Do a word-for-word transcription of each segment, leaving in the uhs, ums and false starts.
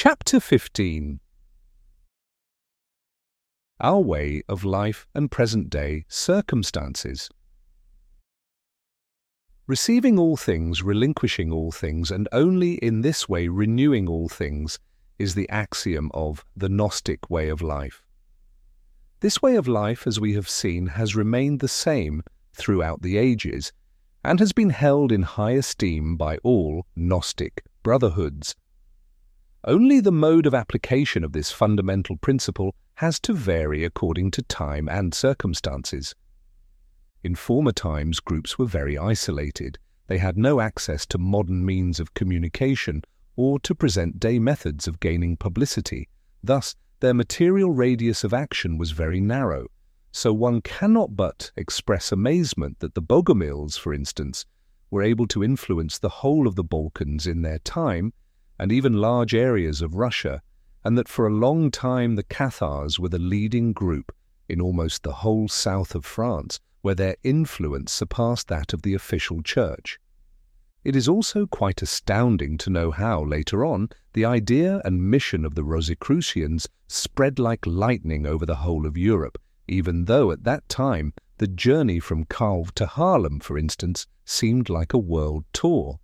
Chapter fifteen. Our Way of Life and Present-Day Circumstances. Receiving all things, relinquishing all things, and only in this way renewing all things is the axiom of the Gnostic way of life. This way of life, as we have seen, has remained the same throughout the ages and has been held in high esteem by all Gnostic brotherhoods. Only the mode of application of this fundamental principle has to vary according to time and circumstances. In former times, groups were very isolated. They had no access to modern means of communication or to present-day methods of gaining publicity. Thus, their material radius of action was very narrow. So one cannot but express amazement that the Bogomils, for instance, were able to influence the whole of the Balkans in their time, and even large areas of Russia, and that for a long time the Cathars were the leading group in almost the whole south of France, where their influence surpassed that of the official church. It is also quite astounding to know how, later on, the idea and mission of the Rosicrucians spread like lightning over the whole of Europe, even though at that time the journey from Calv to Haarlem, for instance, seemed like a world tour.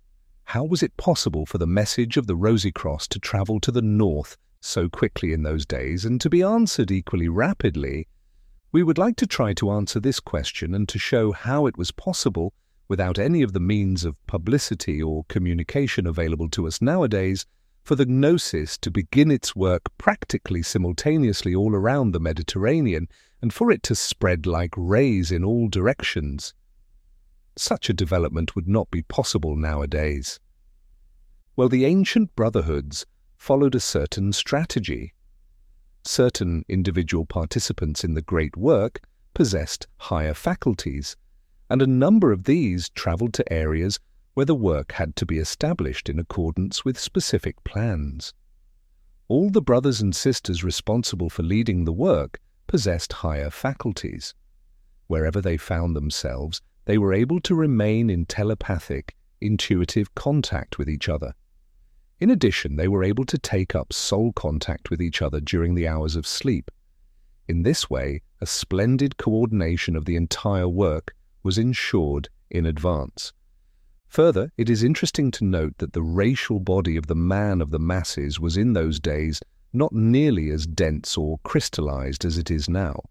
How was it possible for the message of the Rosicross to travel to the north so quickly in those days and to be answered equally rapidly? We would like to try to answer this question and to show how it was possible, without any of the means of publicity or communication available to us nowadays, for the Gnosis to begin its work practically simultaneously all around the Mediterranean and for it to spread like rays in all directions. Such a development would not be possible nowadays. Well, the ancient brotherhoods followed a certain strategy. Certain individual participants in the great work possessed higher faculties, and a number of these travelled to areas where the work had to be established in accordance with specific plans. All the brothers and sisters responsible for leading the work possessed higher faculties. Wherever they found themselves, they were able to remain in telepathic, intuitive contact with each other. In addition, they were able to take up soul contact with each other during the hours of sleep. In this way, a splendid coordination of the entire work was ensured in advance. Further, it is interesting to note that the racial body of the man of the masses was in those days not nearly as dense or crystallized as it is now.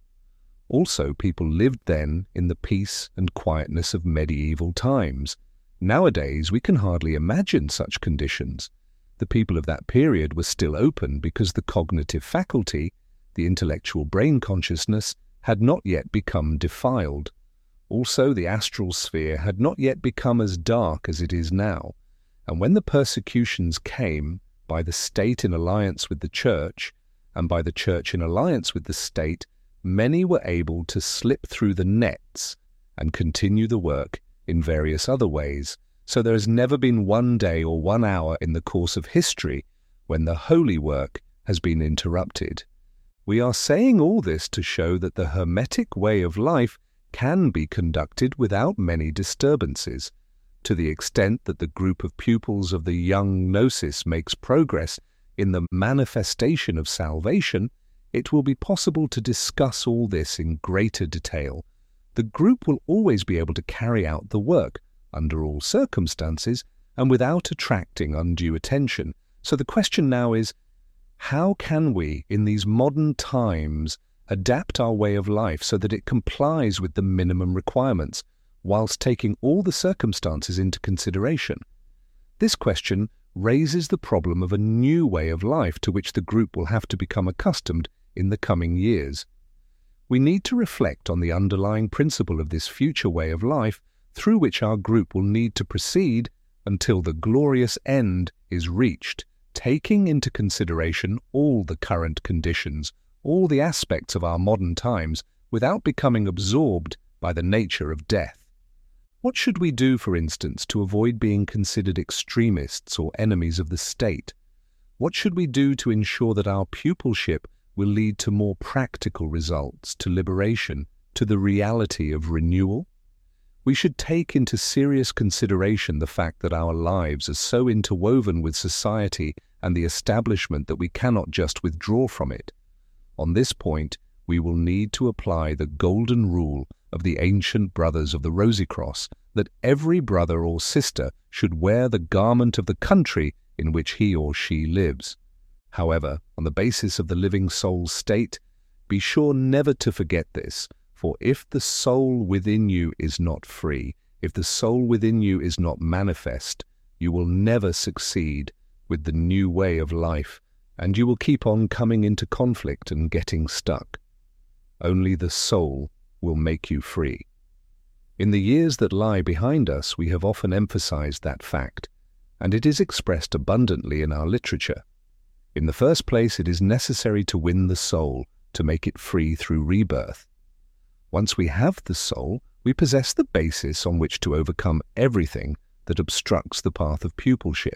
Also, people lived then in the peace and quietness of medieval times. Nowadays, we can hardly imagine such conditions. The people of that period were still open because the cognitive faculty, the intellectual brain consciousness, had not yet become defiled. Also, the astral sphere had not yet become as dark as it is now. And when the persecutions came, by the state in alliance with the church, and by the church in alliance with the state, many were able to slip through the nets and continue the work in various other ways. So there has never been one day or one hour in the course of history when the holy work has been interrupted. We are saying all this to show that the Hermetic way of life can be conducted without many disturbances. To the extent that the group of pupils of the young Gnosis makes progress in the manifestation of salvation, it will be possible to discuss all this in greater detail. The group will always be able to carry out the work, under all circumstances, and without attracting undue attention. So the question now is, how can we, in these modern times, adapt our way of life so that it complies with the minimum requirements, whilst taking all the circumstances into consideration? This question raises the problem of a new way of life to which the group will have to become accustomed in the coming years. We need to reflect on the underlying principle of this future way of life through which our group will need to proceed until the glorious end is reached, taking into consideration all the current conditions, all the aspects of our modern times, without becoming absorbed by the nature of death. What should we do, for instance, to avoid being considered extremists or enemies of the state? What should we do to ensure that our pupilship will lead to more practical results, to liberation, to the reality of renewal? We should take into serious consideration the fact that our lives are so interwoven with society and the establishment that we cannot just withdraw from it. On this point, we will need to apply the golden rule of the ancient brothers of the Rosy Cross, that every brother or sister should wear the garment of the country in which he or she lives. However, on the basis of the living soul's state, be sure never to forget this, for if the soul within you is not free, if the soul within you is not manifest, you will never succeed with the new way of life, and you will keep on coming into conflict and getting stuck. Only the soul will make you free. In the years that lie behind us, we have often emphasized that fact, and it is expressed abundantly in our literature. In the first place, it is necessary to win the soul, to make it free through rebirth. Once we have the soul, we possess the basis on which to overcome everything that obstructs the path of pupilship.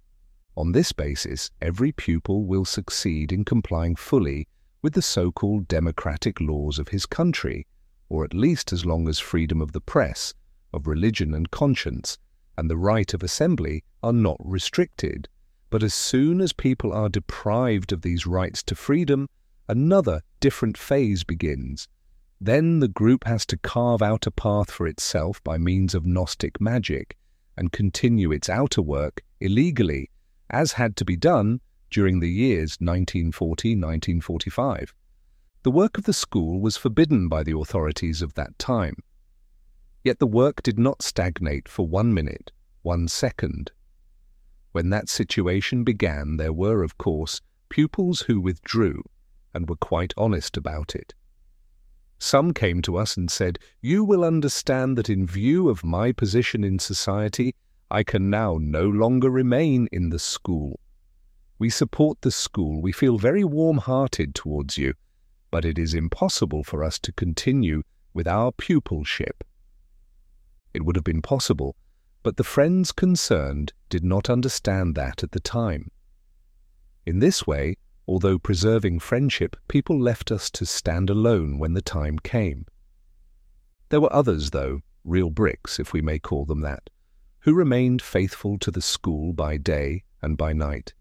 On this basis, every pupil will succeed in complying fully with the so-called democratic laws of his country, or at least as long as freedom of the press, of religion and conscience, and the right of assembly are not restricted. But as soon as people are deprived of these rights to freedom, another different phase begins. Then the group has to carve out a path for itself by means of Gnostic magic and continue its outer work illegally, as had to be done during the years nineteen forty to nineteen forty-five. The work of the school was forbidden by the authorities of that time. Yet the work did not stagnate for one minute, one second. When that situation began, there were, of course, pupils who withdrew and were quite honest about it. Some came to us and said, "You will understand that in view of my position in society, I can now no longer remain in the school. We support the school, we feel very warm-hearted towards you, but it is impossible for us to continue with our pupilship." It would have been possible, but the friends concerned did not understand that at the time. In this way, although preserving friendship, people left us to stand alone when the time came. There were others, though, real bricks, if we may call them that, who remained faithful to the school by day and by night.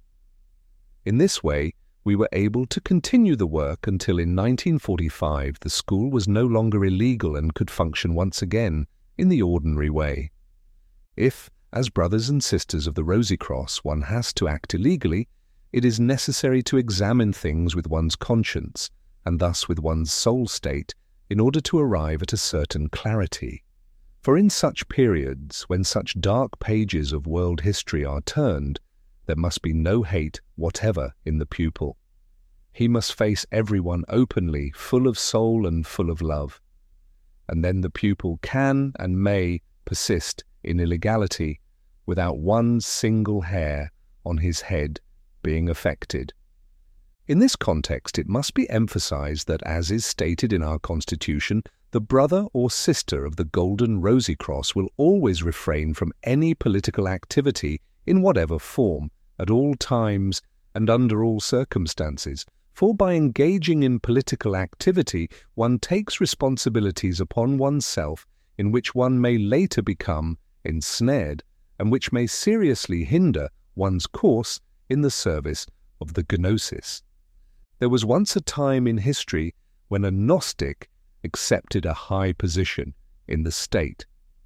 In this way, we were able to continue the work until in nineteen forty-five the school was no longer illegal and could function once again in the ordinary way. If, as brothers and sisters of the Rosy Cross, one has to act illegally, it is necessary to examine things with one's conscience, and thus with one's soul state, in order to arrive at a certain clarity. For in such periods, when such dark pages of world history are turned, there must be no hate whatever in the pupil. He must face everyone openly, full of soul and full of love. And then the pupil can and may persist in illegality without one single hair on his head being affected. In this context, it must be emphasized that, as is stated in our Constitution, the brother or sister of the Golden Rosy Cross will always refrain from any political activity in whatever form, at all times and under all circumstances, for by engaging in political activity one takes responsibilities upon oneself in which one may later become ensnared, and which may seriously hinder one's course in the service of the Gnosis. There was once a time in history when a Gnostic accepted a high position in the state.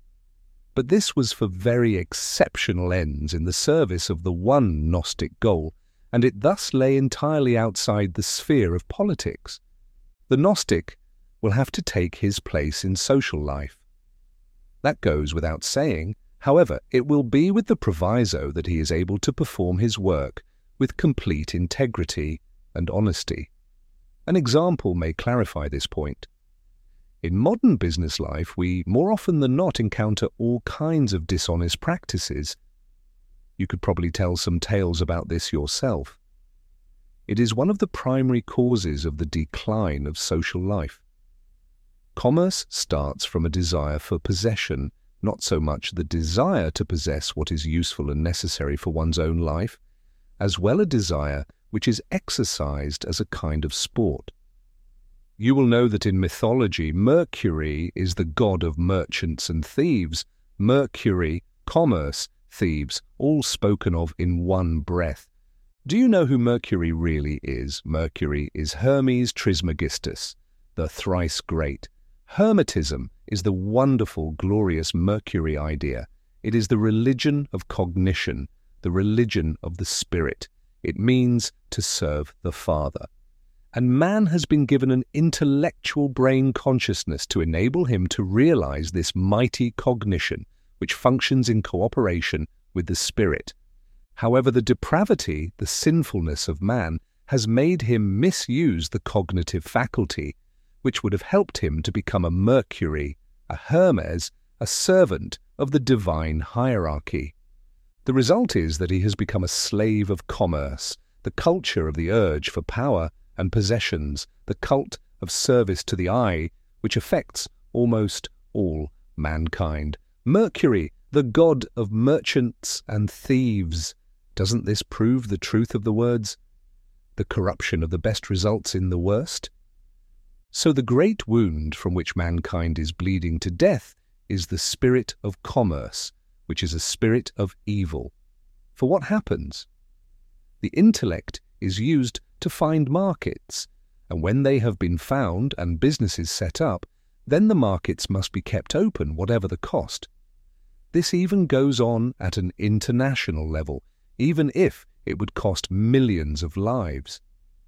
But this was for very exceptional ends in the service of the one Gnostic goal, and it thus lay entirely outside the sphere of politics. The Gnostic will have to take his place in social life. That goes without saying. However, it will be with the proviso that he is able to perform his work with complete integrity and honesty. An example may clarify this point. In modern business life, we more often than not encounter all kinds of dishonest practices. You could probably tell some tales about this yourself. It is one of the primary causes of the decline of social life. Commerce starts from a desire for possession, not so much the desire to possess what is useful and necessary for one's own life, as well a desire which is exercised as a kind of sport. You will know that in mythology, Mercury is the god of merchants and thieves. Mercury, commerce, thieves, all spoken of in one breath. Do you know who Mercury really is? Mercury is Hermes Trismegistus, the thrice great. Hermetism is the wonderful, glorious Mercury idea. It is the religion of cognition, the religion of the spirit. It means to serve the Father. And man has been given an intellectual brain consciousness to enable him to realize this mighty cognition, which functions in cooperation with the spirit. However, the depravity, the sinfulness of man, has made him misuse the cognitive faculty, which would have helped him to become a Mercury, a Hermes, a servant of the divine hierarchy. The result is that he has become a slave of commerce, the culture of the urge for power and possessions, the cult of service to the eye, which affects almost all mankind. Mercury, the god of merchants and thieves. Doesn't this prove the truth of the words? The corruption of the best results in the worst? So the great wound from which mankind is bleeding to death is the spirit of commerce, which is a spirit of evil. For what happens? The intellect is used to find markets, and when they have been found and businesses set up, then the markets must be kept open, whatever the cost. This even goes on at an international level, even if it would cost millions of lives.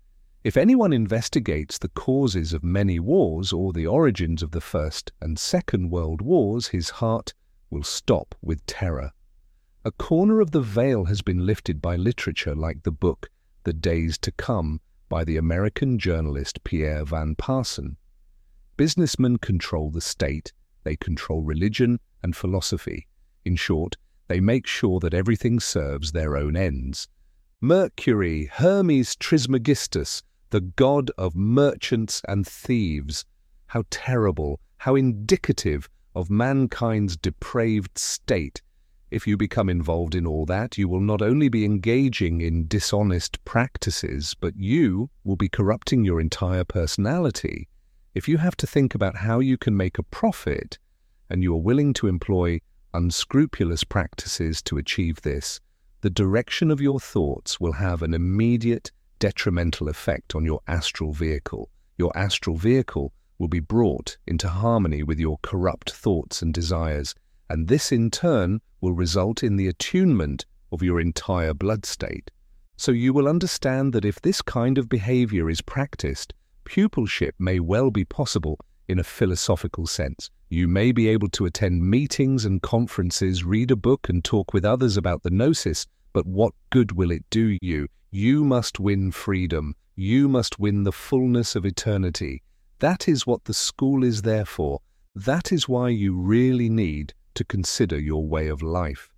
If anyone investigates the causes of many wars or the origins of the First and Second World Wars, his heart will stop with terror. A corner of the veil has been lifted by literature like the book The Days to Come by the American journalist Pierre Van Parsen. Businessmen control the state, they control religion and philosophy. In short, they make sure that everything serves their own ends. Mercury, Hermes Trismegistus, the god of merchants and thieves. How terrible, how indicative of mankind's depraved state. If you become involved in all that, you will not only be engaging in dishonest practices, but you will be corrupting your entire personality. If you have to think about how you can make a profit, and you are willing to employ unscrupulous practices to achieve this, the direction of your thoughts will have an immediate detrimental effect on your astral vehicle. Your astral vehicle will be brought into harmony with your corrupt thoughts and desires, and this in turn will result in the attunement of your entire blood state. So you will understand that if this kind of behavior is practiced, pupilship may well be possible in a philosophical sense. You may be able to attend meetings and conferences, read a book and talk with others about the gnosis, but what good will it do you? You must win freedom. You must win the fullness of eternity. That is what the school is there for. That is why you really need to consider your way of life.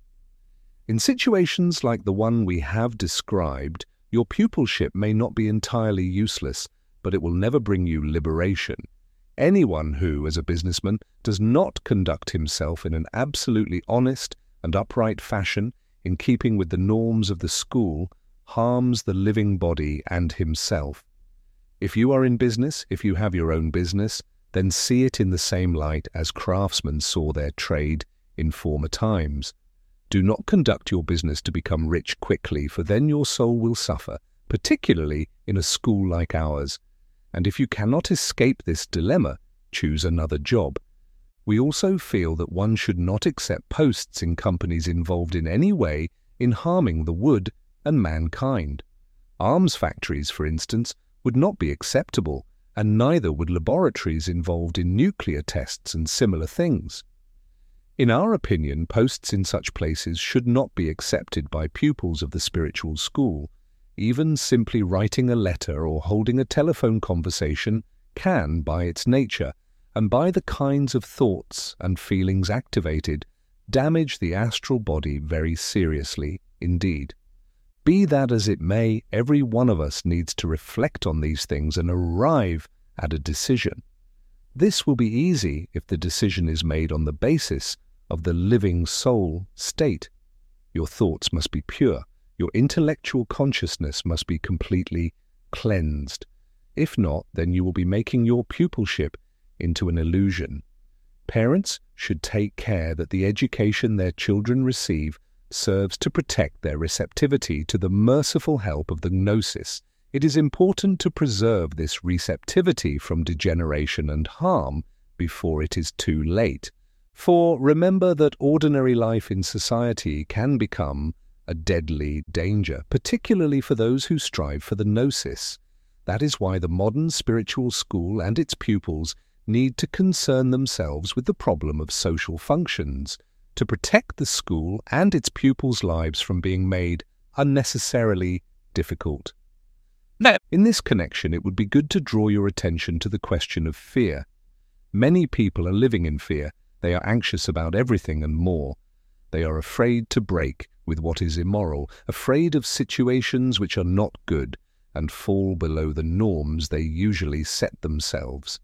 In situations like the one we have described, your pupilship may not be entirely useless, but it will never bring you liberation. Anyone who, as a businessman, does not conduct himself in an absolutely honest and upright fashion in keeping with the norms of the school harms the living body and himself. If you are in business, if you have your own business, then see it in the same light as craftsmen saw their trade in former times. Do not conduct your business to become rich quickly, for then your soul will suffer, particularly in a school like ours. And if you cannot escape this dilemma, choose another job. We also feel that one should not accept posts in companies involved in any way in harming the wood and mankind. Arms factories, for instance, would not be acceptable, and neither would laboratories involved in nuclear tests and similar things. In our opinion, posts in such places should not be accepted by pupils of the spiritual school. Even simply writing a letter or holding a telephone conversation can, by its nature, and by the kinds of thoughts and feelings activated, damage the astral body very seriously indeed. Be that as it may, every one of us needs to reflect on these things and arrive at a decision. This will be easy if the decision is made on the basis of the living soul state. Your thoughts must be pure. Your intellectual consciousness must be completely cleansed. If not, then you will be making your pupilship into an illusion. Parents should take care that the education their children receive serves to protect their receptivity to the merciful help of the gnosis. It is important to preserve this receptivity from degeneration and harm before it is too late. For remember that ordinary life in society can become a deadly danger, particularly for those who strive for the gnosis. That is why the modern spiritual school and its pupils need to concern themselves with the problem of social functions, to protect the school and its pupils' lives from being made unnecessarily difficult. Now, in this connection, it would be good to draw your attention to the question of fear. Many people are living in fear. They are anxious about everything and more. They are afraid to break with what is immoral, afraid of situations which are not good and fall below the norms they usually set themselves.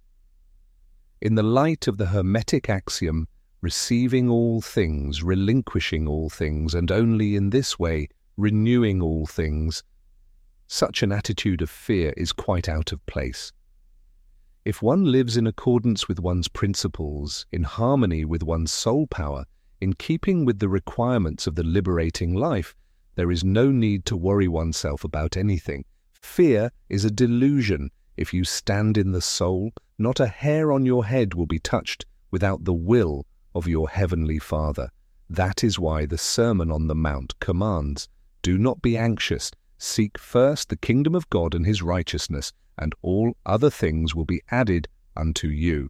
In the light of the Hermetic axiom, receiving all things, relinquishing all things, and only in this way renewing all things, such an attitude of fear is quite out of place. If one lives in accordance with one's principles, in harmony with one's soul power, in keeping with the requirements of the liberating life, there is no need to worry oneself about anything. Fear is a delusion. If you stand in the soul, not a hair on your head will be touched without the will of your heavenly Father. That is why the Sermon on the Mount commands, "Do not be anxious. Seek first the kingdom of God and his righteousness, and all other things will be added unto you."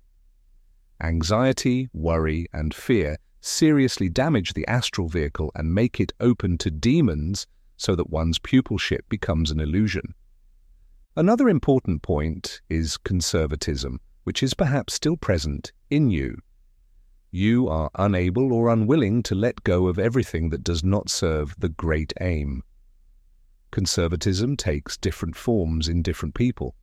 Anxiety, worry, and fear seriously damage the astral vehicle and make it open to demons, so that one's pupilship becomes an illusion. Another important point is conservatism, which is perhaps still present in you. You are unable or unwilling to let go of everything that does not serve the great aim. Conservatism takes different forms in different people.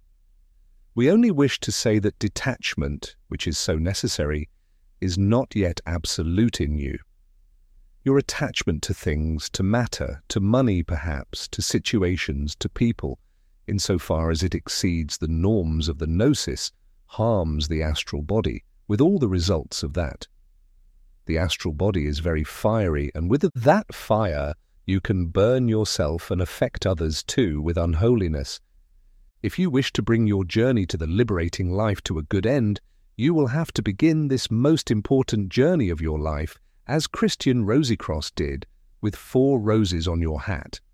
We only wish to say that detachment, which is so necessary, is not yet absolute in you. Your attachment to things, to matter, to money perhaps, to situations, to people, insofar as it exceeds the norms of the gnosis, harms the astral body, with all the results of that. The astral body is very fiery, and with that fire you can burn yourself and affect others too with unholiness. If you wish to bring your journey to the liberating life to a good end, you will have to begin this most important journey of your life as Christian Rosicross did, with four roses on your hat.